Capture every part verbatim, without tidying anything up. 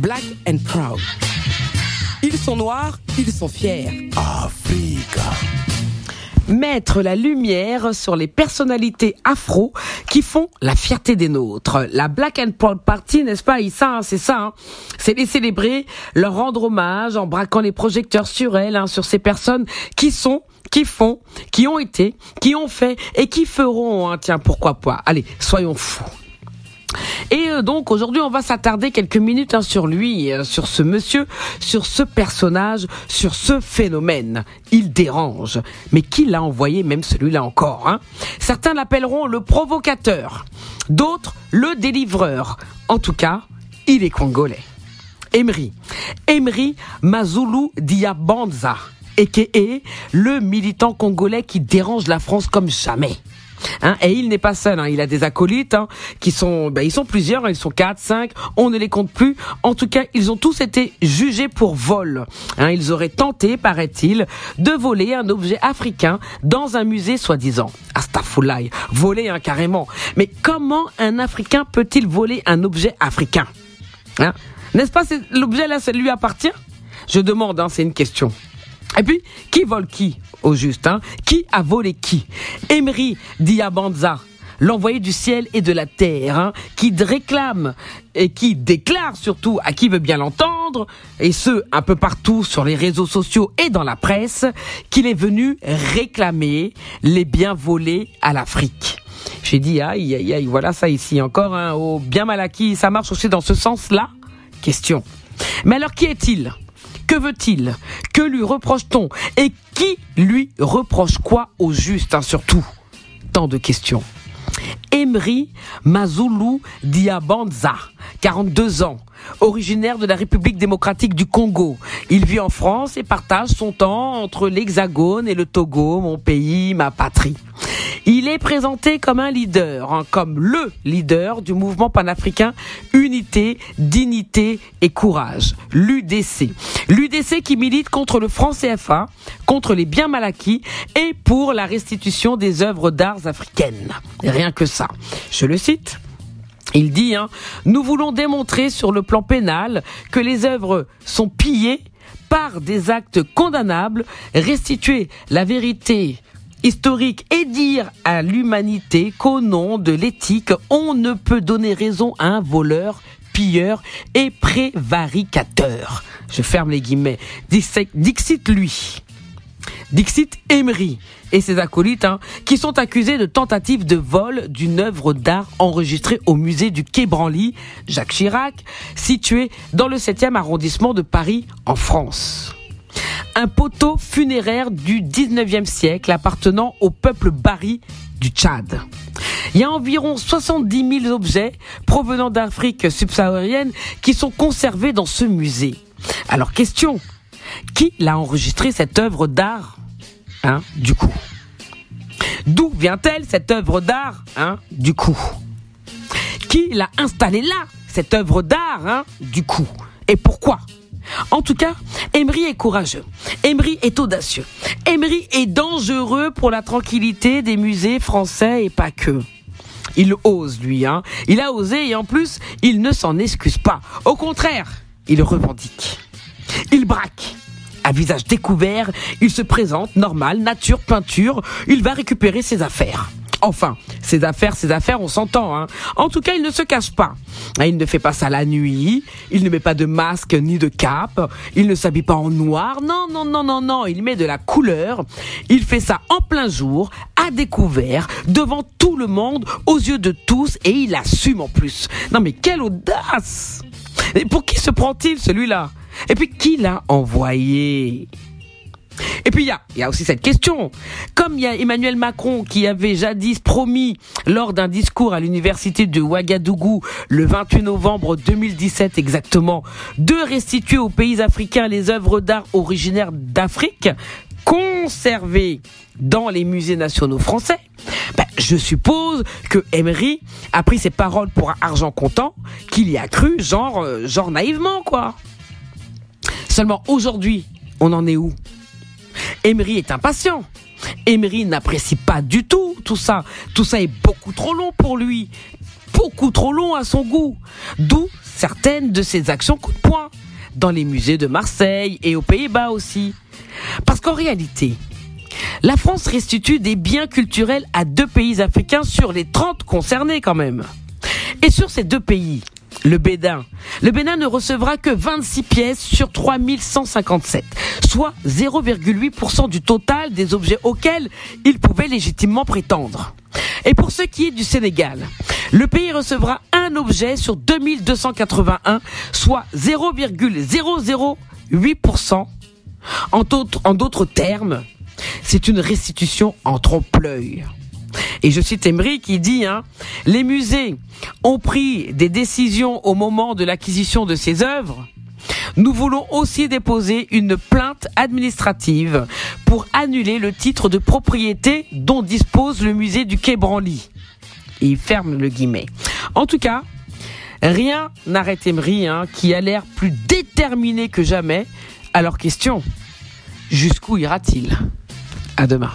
Black and proud. Ils sont noirs, ils sont fiers. Africa. Mettre la lumière sur les personnalités afro qui font la fierté des nôtres. La Black and Proud Party, n'est-ce pas, Issa, hein, c'est ça, hein. C'est les célébrer, leur rendre hommage en braquant les projecteurs sur elles, hein, sur ces personnes qui sont, qui font, qui ont été, qui ont fait et qui feront, hein, tiens, pourquoi pas. Allez, soyons fous. Et euh, donc aujourd'hui on va s'attarder quelques minutes hein, sur lui, euh, sur ce monsieur, sur ce personnage, sur ce phénomène. Il dérange. Mais qui l'a envoyé, même celui-là encore, hein? Certains l'appelleront le provocateur, d'autres le délivreur. En tout cas, il est congolais. Emery, Emery Mazulu Diabanza, aka le militant congolais qui dérange la France comme jamais. Hein, et il n'est pas seul, hein, il a des acolytes hein, qui sont, ben, ils sont plusieurs, hein, ils sont quatre, cinq, on ne les compte plus. En tout cas, ils ont tous été jugés pour vol. Hein, ils auraient tenté, paraît-il, de voler un objet africain dans un musée soi-disant. Astaghfirullah, voler hein, carrément. Mais comment un Africain peut-il voler un objet africain, hein? N'est-ce pas, c'est, l'objet là, ça lui appartient? Je demande, hein, c'est une question. Et puis, qui vole qui, au juste, hein? Qui a volé qui? Emery Diabanza, l'envoyé du ciel et de la terre, hein, qui réclame et qui déclare surtout à qui veut bien l'entendre, et ce, un peu partout sur les réseaux sociaux et dans la presse, qu'il est venu réclamer les biens volés à l'Afrique. J'ai dit, aïe, aïe, aïe, voilà ça ici encore, hein, au bien mal acquis, ça marche aussi dans ce sens-là? Question. Mais alors, qui est-il? Que veut-il? Que lui reproche-t-on? Et qui lui reproche quoi au juste, hein, surtout? Tant de questions. Emery Mazulu Diabanza, quarante-deux ans, originaire de la République démocratique du Congo. Il vit en France et partage son temps entre l'Hexagone et le Togo, mon pays, ma patrie. Il est présenté comme un leader, hein, comme le leader du mouvement panafricain Unité, Dignité et Courage, l'U D C. L'U D C qui milite contre le franc C F A, contre les biens mal acquis et pour la restitution des œuvres d'art africaines. Rien que ça. Je le cite. Il dit, hein, « Nous voulons démontrer sur le plan pénal que les œuvres sont pillées par des actes condamnables, restituer la vérité historique et dire à l'humanité qu'au nom de l'éthique, on ne peut donner raison à un voleur, pilleur et prévaricateur. » Je ferme les guillemets. Dixit lui. Dixit Emery et ses acolytes hein, qui sont accusés de tentative de vol d'une œuvre d'art enregistrée au musée du Quai Branly, Jacques Chirac, situé dans le septième arrondissement de Paris, en France. Un poteau funéraire du dix-neuvième siècle appartenant au peuple Bari du Tchad. Il y a environ soixante-dix mille objets provenant d'Afrique subsaharienne qui sont conservés dans ce musée. Alors question, qui l'a enregistré cette œuvre d'art, hein, du coup? D'où vient-elle cette œuvre d'art, hein, du coup? Qui l'a installée là, cette œuvre d'art, hein, du coup? Et pourquoi? En tout cas, Emery est courageux. Emery est audacieux. Emery est dangereux pour la tranquillité des musées français et pas que. Il ose, lui, hein. Il a osé et en plus, il ne s'en excuse pas. Au contraire, il revendique. Il braque. À visage découvert, il se présente, normal, nature, peinture, il va récupérer ses affaires. Enfin, ses affaires, ses affaires, on s'entend, hein. En tout cas, il ne se cache pas. Il ne fait pas ça la nuit, il ne met pas de masque ni de cape, il ne s'habille pas en noir, non, non, non, non, non, il met de la couleur, il fait ça en plein jour, à découvert, devant tout le monde, aux yeux de tous, et il assume en plus. Non mais quelle audace! Et pour qui se prend-il, celui-là? Et puis, qui l'a envoyé? Et puis, il y a, y a aussi cette question. Comme il y a Emmanuel Macron qui avait jadis promis, lors d'un discours à l'université de Ouagadougou, le vingt-huit novembre deux mille dix-sept exactement, de restituer aux pays africains les œuvres d'art originaires d'Afrique, conservées dans les musées nationaux français, ben, je suppose que Emery a pris ses paroles pour un argent comptant, qu'il y a cru, genre, euh, genre naïvement, quoi. Seulement, aujourd'hui, on en est où? Emery est impatient. Emery n'apprécie pas du tout tout ça. Tout ça est beaucoup trop long pour lui. beaucoup trop long à son goût, d'où certaines de ses actions coup de poing, dans les musées de Marseille et aux Pays-Bas aussi. Parce qu'en réalité, la France restitue des biens culturels à deux pays africains sur les trente concernés quand même. Et sur ces deux pays, le Bénin, le Bénin ne recevra que vingt-six pièces sur trois mille cent cinquante-sept, soit zéro virgule huit pour cent du total des objets auxquels il pouvait légitimement prétendre. Et pour ce qui est du Sénégal, le pays recevra un objet sur deux mille deux cent quatre-vingt-un, soit zéro virgule zéro zéro huit pour cent. En d'autres, en d'autres termes, c'est une restitution en trompe-l'œil. Et je cite Emery qui dit hein, « Les musées ont pris des décisions au moment de l'acquisition de ces œuvres. Nous voulons aussi déposer une plainte administrative pour annuler le titre de propriété dont dispose le musée du Quai Branly. » Et il ferme le guillemet. En tout cas, rien n'arrête Emery hein, qui a l'air plus déterminé que jamais. Alors question, jusqu'où ira-t-il ? À demain.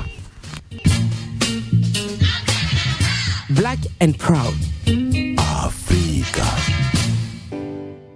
Black and Proud. Africa.